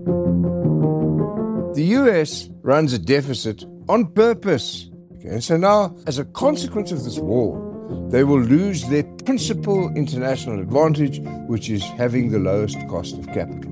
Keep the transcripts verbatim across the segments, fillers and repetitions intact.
The U S runs a deficit on purpose. Okay, so now, as a consequence of this war, they will lose their principal international advantage, which is having the lowest cost of capital.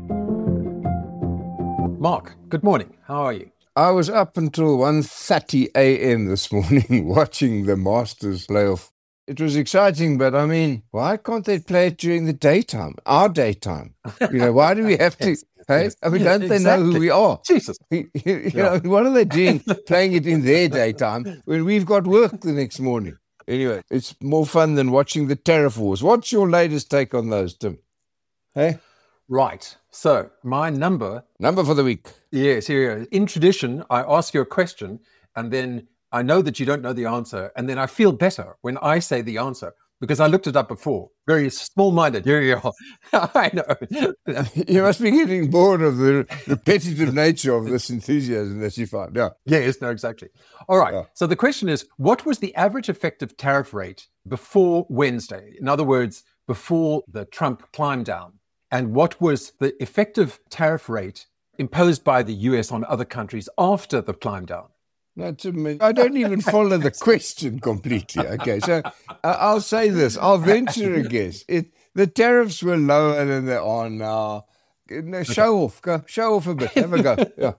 Mark, good morning. How are you? I was up until one thirty a.m. this morning watching the Masters playoff. It was exciting, but I mean, why can't they play it during the daytime, our daytime? You know, why do we have to? yes, hey, yes. I mean, don't they exactly. know who we are? Jesus, you, you yeah. know, what are they doing playing it in their daytime when we've got work the next morning? Anyway, it's more fun than watching the tariff wars. What's your latest take on those, Tim? Hey, right. So my number number for the week. Yes, here. In tradition, I ask you a question, and then I know that you don't know the answer, and then I feel better when I say the answer because I looked it up before. Very small-minded. Here you are. I know. You must be getting bored of the repetitive nature of this enthusiasm that you find. Yeah. Yes, no, exactly. All right. Yeah. So the question is, what was the average effective tariff rate before Wednesday? In other words, before the Trump climb down. And what was the effective tariff rate imposed by the U S on other countries after the climb down? That's amazing. I don't even follow the question completely. Okay, so uh, I'll say this. I'll venture a guess. It, the tariffs were lower than they are now. No, show okay. off. Go, show off a bit. Have a go. Yeah.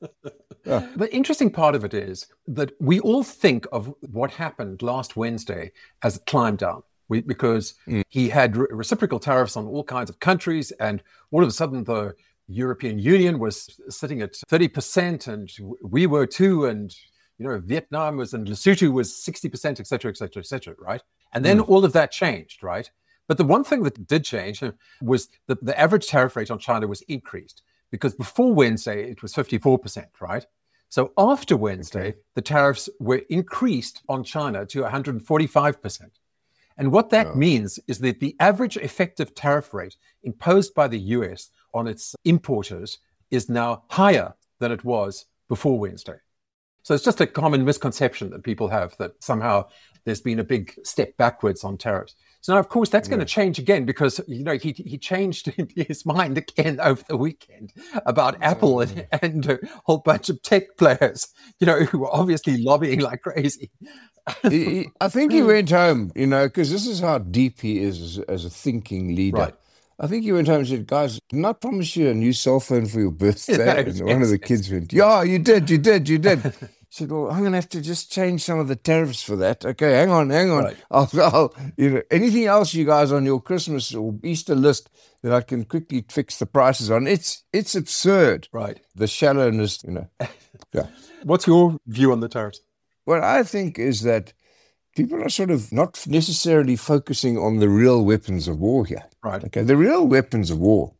yeah. The interesting part of it is that we all think of what happened last Wednesday as a climb down. We, because mm. he had re- reciprocal tariffs on all kinds of countries, and all of a sudden the European Union was sitting at thirty percent, and we were too, and you know Vietnam was, and Lesotho was sixty percent, et cetera, et cetera, et cetera, right? And then mm. all of that changed, right? But the one thing that did change was that the average tariff rate on China was increased, because before Wednesday it was fifty-four percent, right? So after Wednesday, okay. the tariffs were increased on China to one hundred forty-five percent. And what that oh. means is that the average effective tariff rate imposed by the U S on its importers is now higher than it was before Wednesday. So it's just a common misconception that people have that somehow there's been a big step backwards on tariffs. So now, of course, that's yeah. going to change again because, you know, he he changed his mind again over the weekend about oh. Apple and, and a whole bunch of tech players, you know, who were obviously lobbying like crazy. he, he, I think he went home, you know, because this is how deep he is as, as a thinking leader. Right. I think he went home and said, guys, didn't I promise you a new cell phone for your birthday? Yeah, and yes, one of the yes. kids went, yeah, you did, you did, you did. He said, well, I'm going to have to just change some of the tariffs for that. Okay, hang on, hang on. Right. I'll, I'll, you know, anything else you guys on your Christmas or Easter list that I can quickly fix the prices on? It's it's absurd. Right. The shallowness, you know. Yeah. What's your view on the tariffs? What I think is that people are sort of not necessarily focusing on the real weapons of war here. Right. Okay. The real weapons of war,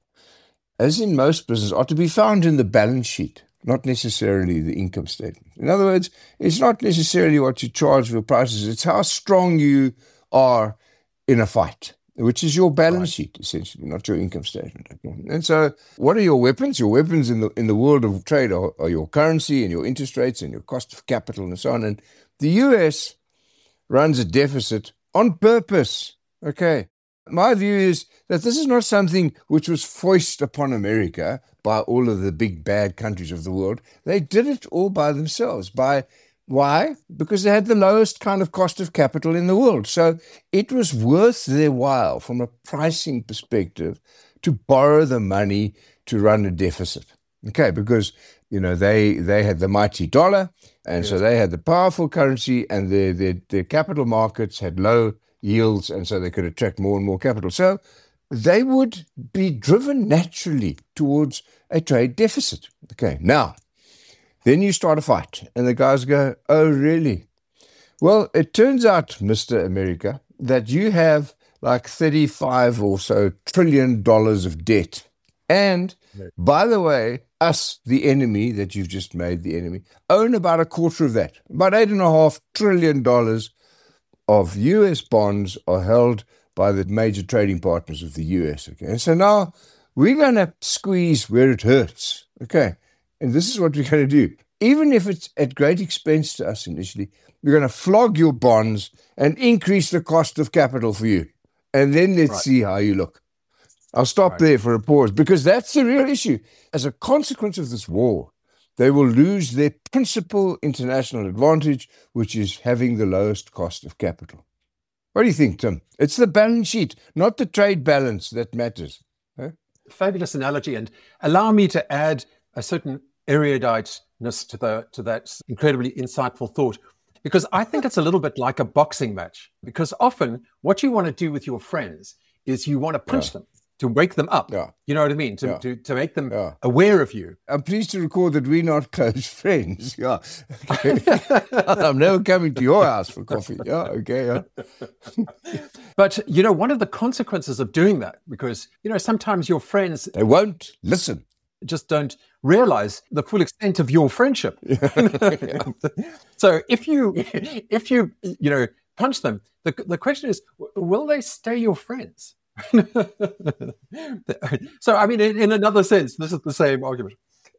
as in most business, are to be found in the balance sheet, not necessarily the income statement. In other words, it's not necessarily what you charge for prices, it's how strong you are in a fight, which is your balance right. sheet, essentially, not your income statement. And so what are your weapons? Your weapons in the in the world of trade are, are your currency and your interest rates and your cost of capital and so on. And the U S runs a deficit on purpose. Okay. My view is that this is not something which was foisted upon America by all of the big bad countries of the world. They did it all by themselves. By why? Because they had the lowest kind of cost of capital in the world. So it was worth their while from a pricing perspective to borrow the money to run a deficit. Okay, because you know they they had the mighty dollar, and yes. so they had the powerful currency, and their, their their capital markets had low yields, and so they could attract more and more capital. So they would be driven naturally towards a trade deficit. Okay, now, then you start a fight, and the guys go, oh, really? Well, it turns out, Mister America, that you have like thirty-five or so trillion dollars of debt. And, by the way, us, the enemy that you've just made the enemy, own about a quarter of that. About eight and a half trillion dollars of U S bonds are held by the major trading partners of the U S. Okay, and so now we're going to squeeze where it hurts. Okay, and this is what we're going to do. Even if it's at great expense to us initially, we're going to flog your bonds and increase the cost of capital for you. And then let's right. see how you look. I'll stop Right. there for a pause, because that's the real issue. As a consequence of this war, they will lose their principal international advantage, which is having the lowest cost of capital. What do you think, Tim? It's the balance sheet, not the trade balance, that matters. Huh? Fabulous analogy, and allow me to add a certain eruditeness to the to that incredibly insightful thought, because I think it's a little bit like a boxing match. Because often, what you want to do with your friends is you want to punch Yeah. them, to wake them up. Yeah. You know what I mean? To Yeah. to, to make them Yeah. aware of you. I'm pleased to record that we're not close friends. Yeah. Okay. I'm never coming to your house for coffee. Yeah. Okay. Yeah. But you know, one of the consequences of doing that, because you know, sometimes your friends They won't listen. just don't realize the full extent of your friendship. So if you if you you know punch them, the the question is, will they stay your friends? So I mean, in, in another sense, this is the same argument.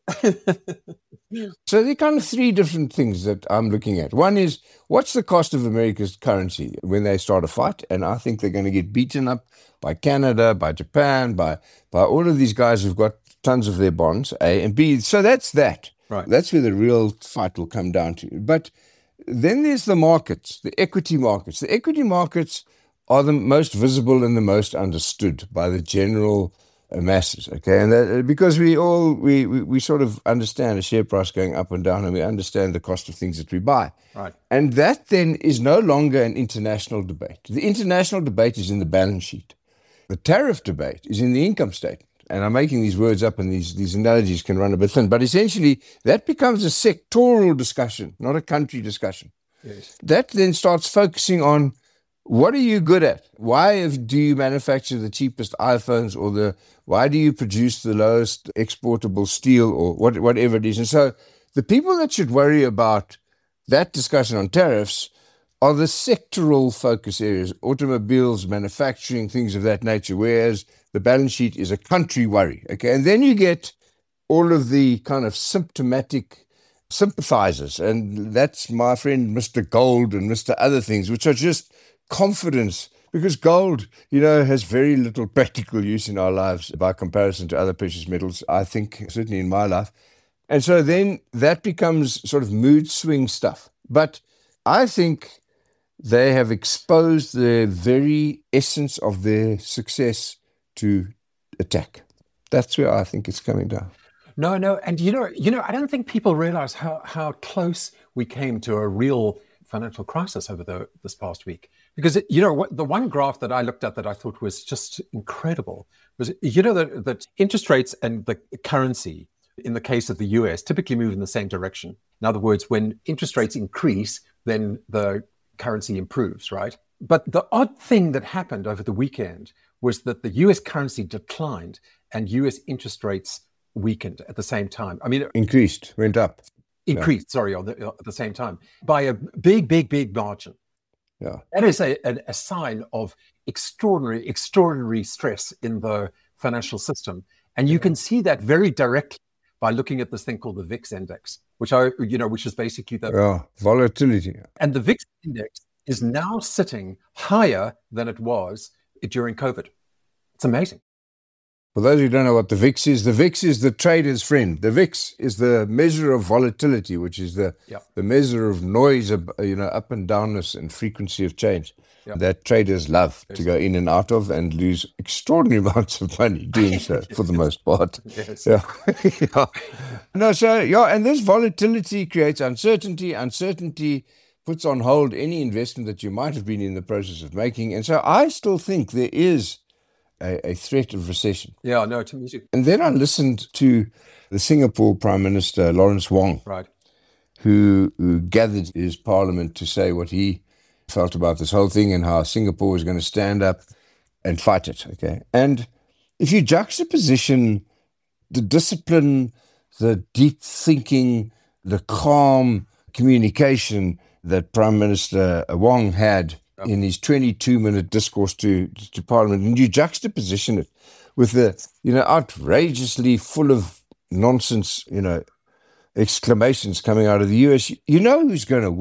So there are kind of three different things that I'm looking at. One is, what's the cost of America's currency when they start a fight? And I think they're going to get beaten up by Canada, by Japan, by by all of these guys who've got tons of their bonds, A and B. So that's that. Right. That's where the real fight will come down to. But then there's the markets, the equity markets. The equity markets are the most visible and the most understood by the general masses, okay, and that, because we all we, we we sort of understand a share price going up and down, and we understand the cost of things that we buy, Right. and that then is no longer an international debate. The international debate is in the balance sheet. The tariff debate is in the income statement. And I'm making these words up, and these these analogies can run a bit thin, but essentially that becomes a sectoral discussion, not a country discussion. Yes. That then starts focusing on, what are you good at? Why do you manufacture the cheapest iPhones, or the why do you produce the lowest exportable steel, or what, whatever it is? And so the people that should worry about that discussion on tariffs are the sectoral focus areas, automobiles, manufacturing, things of that nature, whereas the balance sheet is a country worry. Okay, and then you get all of the kind of symptomatic sympathizers, and that's my friend Mister Gold and Mister Other things, which are just confidence, because gold, you know, has very little practical use in our lives by comparison to other precious metals, I think, certainly in my life. And so then that becomes sort of mood swing stuff. But I think they have exposed the very essence of their success to attack. That's where I think it's coming down. No, no, and you know, you know, I don't think people realize how how close we came to a real financial crisis over the this past week. Because it, you know, what, the one graph that I looked at that I thought was just incredible was, you know, that that interest rates and the currency in the case of the U S typically move in the same direction. In other words, when interest rates increase, then the currency improves, right? But the odd thing that happened over the weekend was that the U S currency declined and U S interest rates weakened at the same time. I mean, increased, went up. Increased, yeah. sorry, the, at the same time by a big, big, big margin. Yeah, that is a, a, a sign of extraordinary, extraordinary stress in the financial system, and you yeah. can see that very directly by looking at this thing called the V I X index, which I, you know, which is basically the yeah, volatility. And the V I X index is now sitting higher than it was during COVID. It's amazing. For those who don't know what the V I X is, the V I X is the trader's friend. The V I X is the measure of volatility, which is the yep. the measure of noise, you know, up and downness and frequency of change yep. that traders love yes. to go in and out of and lose extraordinary amounts of money doing so for the most part. Yes. Yeah. yeah. No, so yeah, and this volatility creates uncertainty. Uncertainty puts on hold any investment that you might have been in the process of making. And so I still think there is A, a threat of recession. Yeah, no, to me too. And then I listened to the Singapore Prime Minister, Lawrence Wong, right, who, who gathered his parliament to say what he felt about this whole thing and how Singapore was going to stand up and fight it, okay? And if you juxtaposition the discipline, the deep thinking, the calm communication that Prime Minister Wong had in his twenty-two minute discourse to, to Parliament, and you juxtaposition it with the, you know, outrageously full of nonsense, you know, exclamations coming out of the U S, you know who's going to win.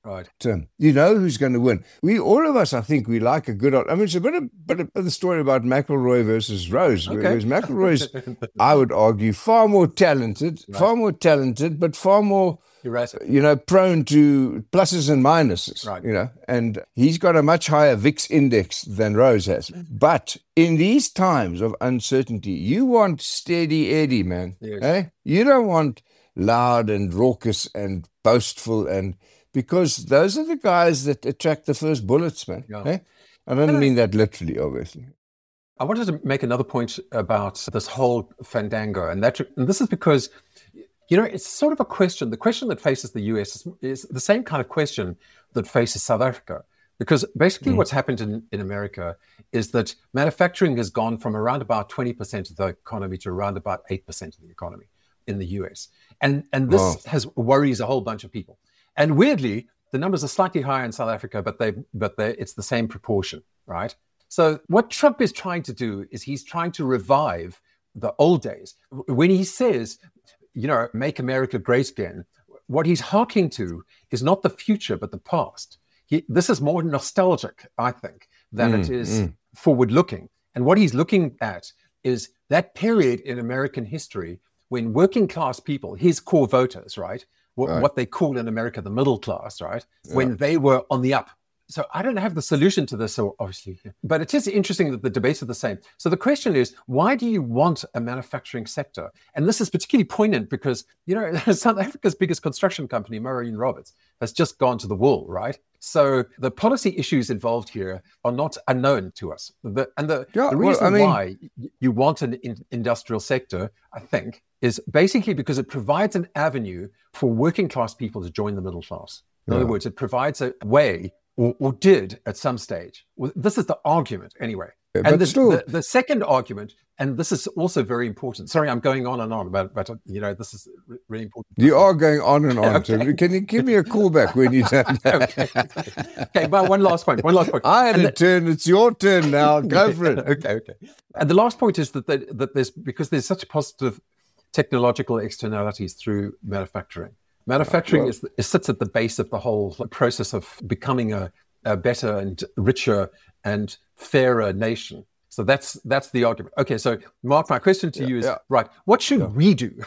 Right. Tim, you know who's going to win. We, all of us, I think, we like a good. I mean, it's a bit of, bit of the story about McIlroy versus Rose. Okay. Whereas McIlroy's, I would argue, far more talented, right. far more talented, but far more, right. you know, prone to pluses and minuses. Right. You know, and he's got a much higher V I X index than Rose has. But in these times of uncertainty, you want steady Eddie, man. Yes. Eh? You don't want loud and raucous and boastful and. Because those are the guys that attract the first bullets, man. Yeah. Eh? I don't mean that literally, obviously. I wanted to make another point about this whole fandango. And, that, and this is because, you know, it's sort of a question. The question that faces the U S is, is the same kind of question that faces South Africa. Because basically mm. what's happened in, in America is that manufacturing has gone from around about twenty percent of the economy to around about eight percent of the economy in the U S. And, and this oh. has worries a whole bunch of people. And weirdly, the numbers are slightly higher in South Africa, but they, but they, it's the same proportion, right? So what Trump is trying to do is he's trying to revive the old days. When he says, you know, make America great again, what he's harking to is not the future, but the past. He, this is more nostalgic, I think, than mm, it is mm. forward-looking. And what he's looking at is that period in American history when working-class people, his core voters, right, What, right. what they call in America the middle class, right? Yeah. When they were on the up. So I don't have the solution to this, obviously, but it is interesting that the debates are the same. So the question is, why do you want a manufacturing sector? And this is particularly poignant because, you know, South Africa's biggest construction company, Maureen Roberts, has just gone to the wall, right? So the policy issues involved here are not unknown to us. The, and the, yeah, the reason well, I mean, why you want an in, industrial sector, I think, is basically because it provides an avenue for working class people to join the middle class. In yeah. other words, it provides a way, or, or did at some stage. Well, this is the argument anyway. Yeah, and the, still... the, the second argument, and this is also very important. Sorry, I'm going on and on, but, but you know, this is really important. You are going on and on. Okay. So can you give me a call back when you done that? okay. okay. Okay, but one last point, one last point. I had and a the... turn, it's your turn now. Go for it. okay, okay. And the last point is that, the, that there's, because there's such positive technological externalities through manufacturing. Manufacturing well, is, is sits at the base of the whole process of becoming a, a better and richer and fairer nation. So that's that's the argument. Okay, so Mark, my question to yeah, you is, yeah. right, what should yeah. we do?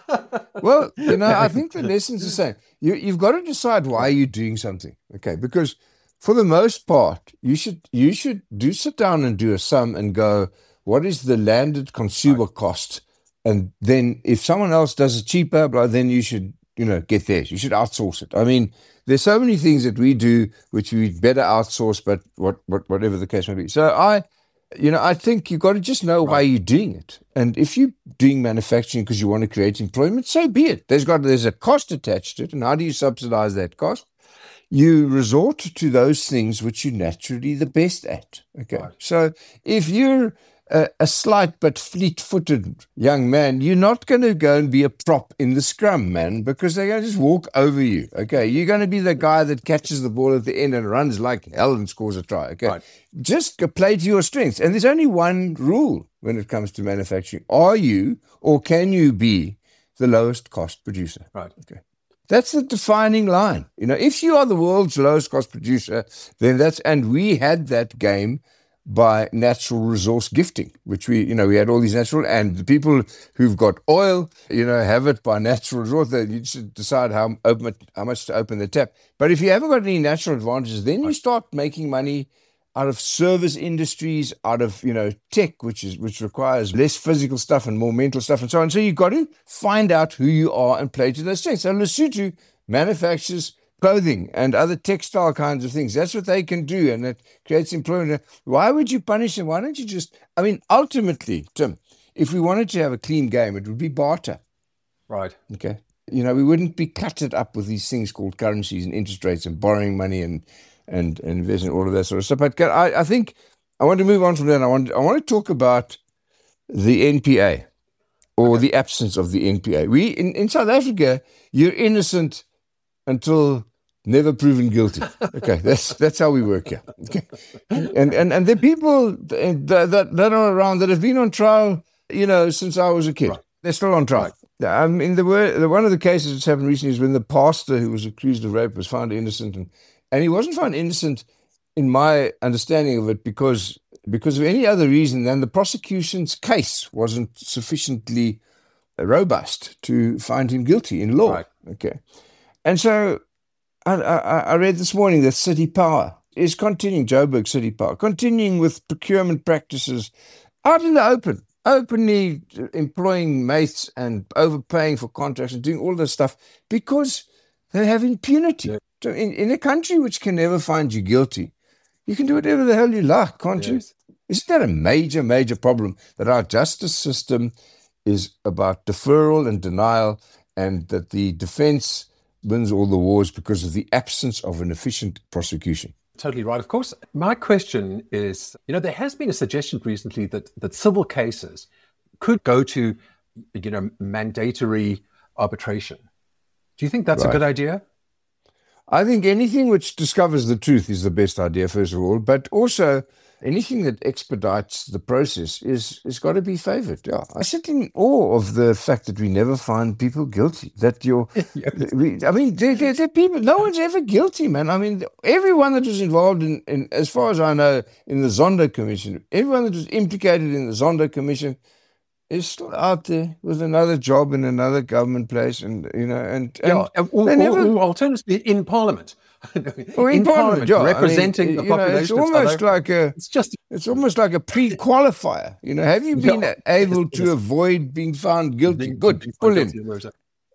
Well, you know, I think the lesson's the same. You, you've got to decide why you're doing something, okay? Because for the most part, you should you should do sit down and do a sum and go, what is the landed consumer right. cost? And then if someone else does it cheaper, blah, then you should, you know, get theirs. You should outsource it. I mean, there's so many things that we do which we better outsource, but what, what whatever the case may be. So I, you know, I think you've got to just know right. why you're doing it. And if you're doing manufacturing because you want to create employment, so be it. There's got there's a cost attached to it. And how do you subsidize that cost? You resort to those things which you're naturally the best at. Okay. Right. So if you're A, a slight but fleet-footed young man, you're not going to go and be a prop in the scrum, man, because they're going to just walk over you, okay? You're going to be the guy that catches the ball at the end and runs like hell and scores a try, okay? Right. Just play to your strengths. And there's only one rule when it comes to manufacturing. Are you or can you be the lowest cost producer? Right. Okay. That's the defining line. You know, if you are the world's lowest cost producer, then that's, and we had that game by natural resource gifting, which we, you know, we had all these natural, and the people who've got oil, you know, have it by natural resource. You should decide how open it, how much to open the tap. But if you haven't got any natural advantages, then you start making money out of service industries, out of, you know, tech, which is which requires less physical stuff and more mental stuff and so on. So you've got to find out who you are and play to those strengths. So Lesotho manufactures clothing and other textile kinds of things. That's what they can do, and it creates employment. Why would you punish them? Why don't you just, I mean, ultimately, Tim, if we wanted to have a clean game, it would be barter. Right. Okay. You know, we wouldn't be cluttered up with these things called currencies and interest rates and borrowing money and and, and investing, all of that sort of stuff. But I, I think I want to move on from that. I want, I want to talk about the N P A or okay. the absence of the N P A. We, in, in South Africa, you're innocent until never proven guilty. Okay, that's that's how we work here. Okay, and and and the people that, that that are around that have been on trial, you know, since I was a kid, right. they're still on trial. Right. I mean, the, word, the one of the cases that's happened recently is when the pastor who was accused of rape was found innocent, and, and he wasn't found innocent, in my understanding of it, because because of any other reason than the prosecution's case wasn't sufficiently robust to find him guilty in law. Right. Okay, and so I, I, I read this morning that City Power is continuing, Joburg City Power, continuing with procurement practices out in the open, openly employing mates and overpaying for contracts and doing all this stuff because they have impunity. Yeah. So in, in a country which can never find you guilty, you can do whatever the hell you like, can't yes. you? Isn't that a major, major problem that our justice system is about deferral and denial, and that the defense wins all the wars because of the absence of an efficient prosecution? Totally right. Of course, my question is, you know, there has been a suggestion recently that, that civil cases could go to, you know, mandatory arbitration. Do you think that's right. a good idea? I think anything which discovers the truth is the best idea, first of all, but also anything that expedites the process is is got to be favoured. Yeah, I sit in awe of the fact that we never find people guilty. That you're, we, I mean, they're, they're, they're people. No one's ever guilty, man. I mean, everyone that was involved in, in, as far as I know, in the Zondo Commission, everyone that was implicated in the Zondo Commission is still out there with another job in another government place, and you know, and, and yeah, or, or, never, or alternatively in Parliament. Or in, in Parliament, Parliament yeah. representing I mean, the population. Know, it's almost like a, it's just, it's almost like a pre-qualifier. You know, have you been yeah, able to yes. avoid being found guilty? Being, Good, being pull in.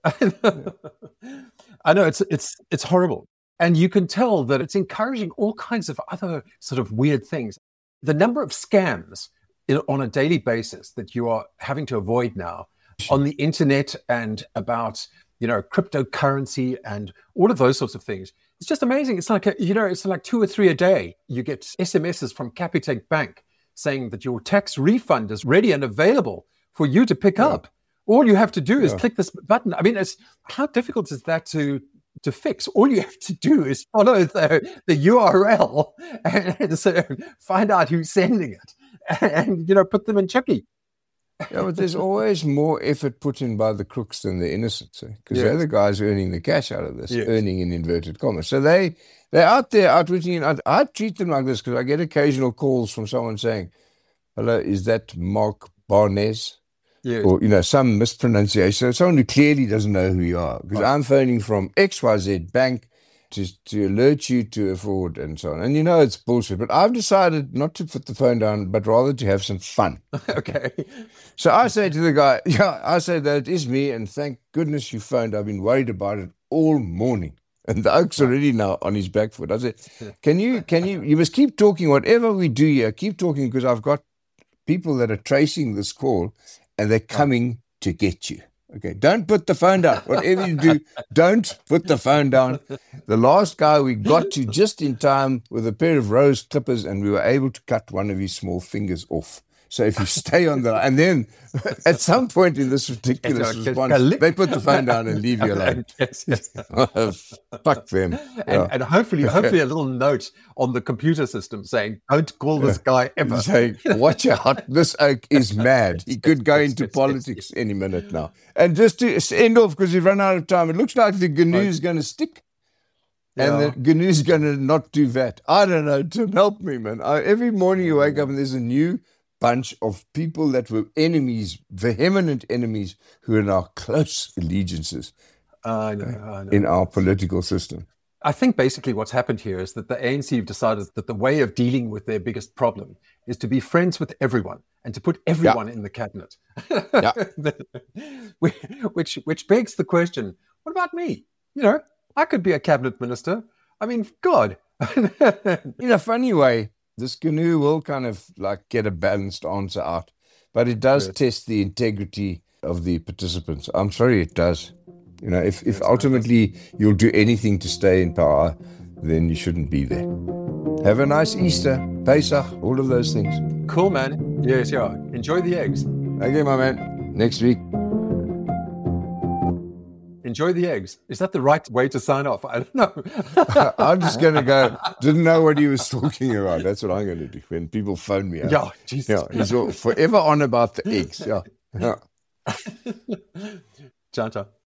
I know it's it's it's horrible, and you can tell that it's encouraging all kinds of other sort of weird things. The number of scams in, on a daily basis that you are having to avoid now on the internet, and about, you know, cryptocurrency and all of those sorts of things. It's just amazing. It's like, a, you know, it's like two or three a day. You get S M Ses from Capitec Bank saying that your tax refund is ready and available for you to pick yeah. up. All you have to do is yeah. click this button. I mean, it's, how difficult is that to to fix? All you have to do is follow the, the U R L and, and so find out who's sending it, and, and, you know, put them in Chucky. Yeah, but there's always more effort put in by the crooks than the innocents, because eh? yes. they're the guys earning the cash out of this, yes. earning in inverted commas. So they, they're out there outwitting, and I, I treat them like this because I get occasional calls from someone saying, hello, is that Mark Barnes? Yes. Or, you know, some mispronunciation. So someone who clearly doesn't know who you are, because right. I'm phoning from X Y Z Bank to, to alert you to a fraud and so on. And you know it's bullshit, but I've decided not to put the phone down, but rather to have some fun. Okay. So I say to the guy, yeah, I say that it is me, and thank goodness you phoned. I've been worried about it all morning. And the oak's already now on his back foot. I said, can you, can you, you must keep talking, whatever we do here, keep talking, because I've got people that are tracing this call and they're coming to get you. Okay, don't put the phone down. Whatever you do, don't put the phone down. The last guy we got to just in time with a pair of rose clippers, and we were able to cut one of his small fingers off. So if you stay on the, and then at some point in this ridiculous response, they put the phone down and leave you alone. Yes, yes. Fuck them. And, yeah. and hopefully, hopefully a little note on the computer system saying, don't call this guy ever. Saying, watch out, this oak is mad. He could go into politics any minute now. And just to end off, because we've run out of time, it looks like the G N U is going to stick. And yeah. the G N U is going to not do that. I don't know, Tim, help me, man. I, every morning you wake up and there's a new bunch of people that were enemies, vehement enemies, who are now close allegiances uh, I know, I know. in our political system. I think basically what's happened here is that the A N C have decided that the way of dealing with their biggest problem is to be friends with everyone and to put everyone yeah. in the cabinet. Yeah. which which begs the question, what about me? You know, I could be a cabinet minister. I mean, God. In a funny way, this G N U will kind of like get a balanced answer out, but it does yes. test the integrity of the participants. I'm sorry, it does. You know, if, if ultimately you'll do anything to stay in power, then you shouldn't be there. Have a nice Easter, Pesach, all of those things. Cool, man. Yes, yeah. Enjoy the eggs. Okay, my man. Next week. Enjoy the eggs. Is that the right way to sign off? I don't know. I'm just going to go, didn't know what he was talking about. That's what I'm going to do when people phone me. Yeah, Jesus. Yeah, he's forever on about the eggs. Yeah. Yeah. Ciao, ciao.